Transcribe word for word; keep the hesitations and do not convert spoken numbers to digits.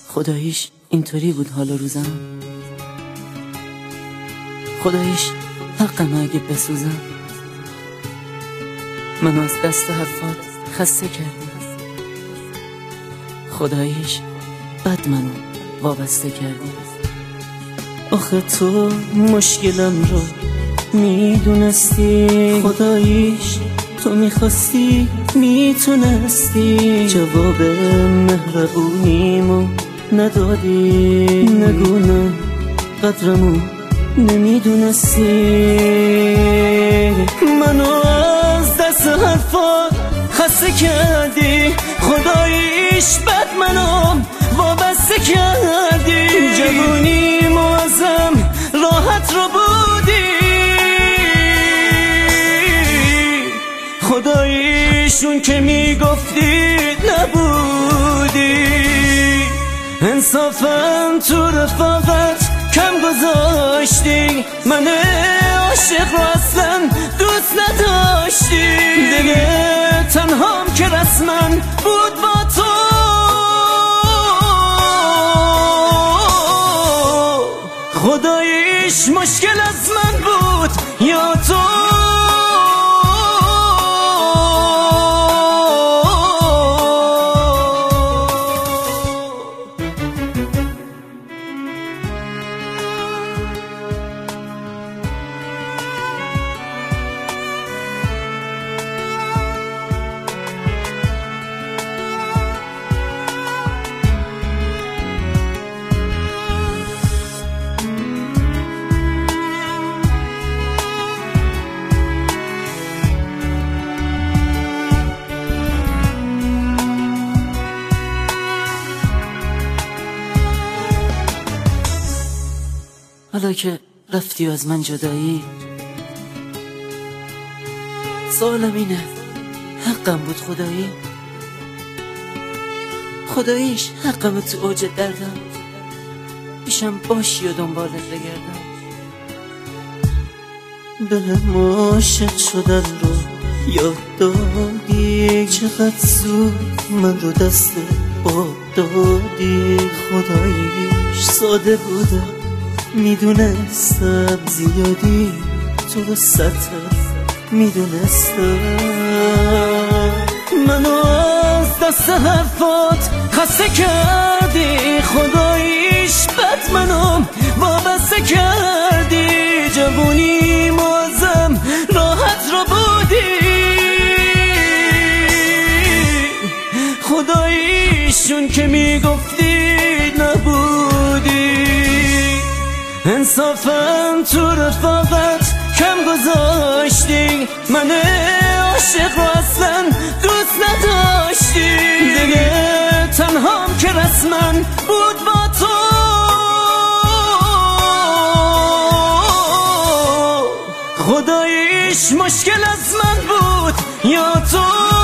خداییش اینطوری بود حال روزم، خداییش حقم اگه بسوزم. منو از دست حرفات خسته کردی، خداییش بد منو وابسته کردی. آخه تو مشکلم رو میدونستی، خداییش تو میخواستی میتونستی. جواب مهربونیمو ندادی، نگونه قدرمو نمیدونستی. منو از دست حرفات خسته کردی، خداییش بد منو وابسته کردی. جوونیمو ازم راحت رو بودی، خداییشون که میگفتی نبودی. انصافا تو رفاقت کم گذاشتی، من عاشق رو اصلا دوست نداشتی. دیگه تنهام که رسما بود با تو، خداییش مشکل از من بود یا تو. حالا که رفتی و از من جدایی، سوالم اینه حقم بود خدایی؟ خداییش حقم تو اوج دردم پیشم باشی و دنبالت بگردم. به عاشق شدن رو یاد دادی، چقدر زود من رو دست باد دادی. خداییش ساده بوده میدونستم، زیادی تو سطح میدونستم. منو از دست حرفات خسته کردی، خداییش بد منو وابسته کردی. جوونی ازم راحت رو بودی، خداییشون که میگفتی نبودی. انصافا تو رفاقت کم گذاشتی، من عاشق رو اصلا دوست نداشتی. دیگه تنهام که رسما بود با تو، خداییش مشکل از من بود یا تو.